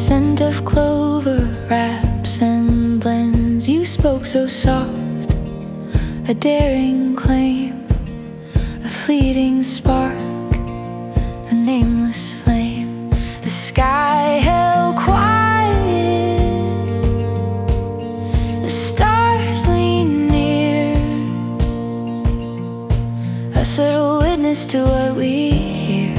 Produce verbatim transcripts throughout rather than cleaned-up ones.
scent of clover wraps and blends. You spoke so soft, a daring claim, a fleeting spark, a nameless flame. The sky held quiet, the stars leaned near, a subtle witness to what we hear.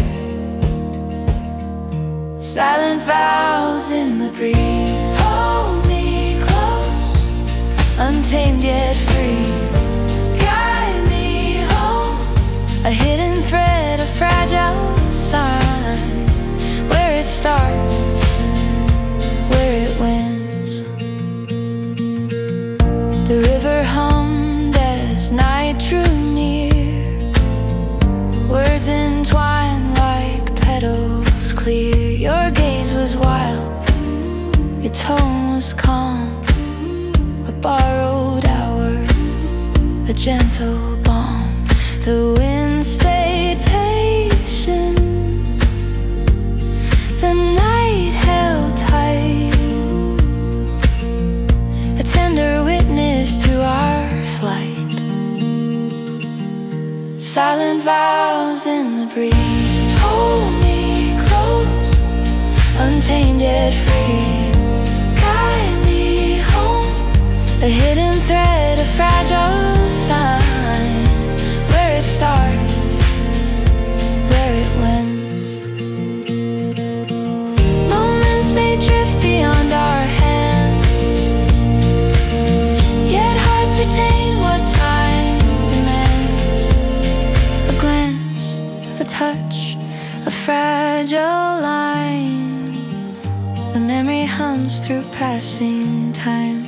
Silent vows in the breeze, hold me close, untamed yet free. Guide me home, a hidden thread, a fragile sign. Where it starts, where it wins. The river hummed as night drew near, words entwined like petals clear. Your gaze was wild, your tone was calm, a borrowed hour, a gentle balm. The wind stayed patient, the night held tight, a tender witness to our flight. Silent vows in the breeze, hold me close, untamed yet free. Guide me home, a hidden thread, a fragile sign. Where it starts, where it wins. Moments may drift beyond our hands, yet hearts retain what time demands. A glance, a touch, a fragile line, the memory hums through passing time.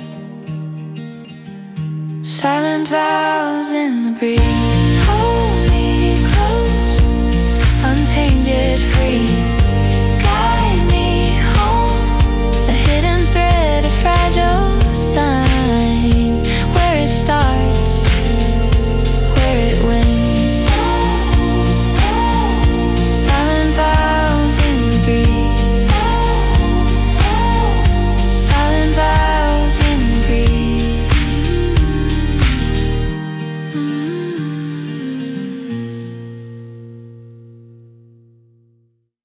Silent vows in the breeze, hold me close, untamed yet free.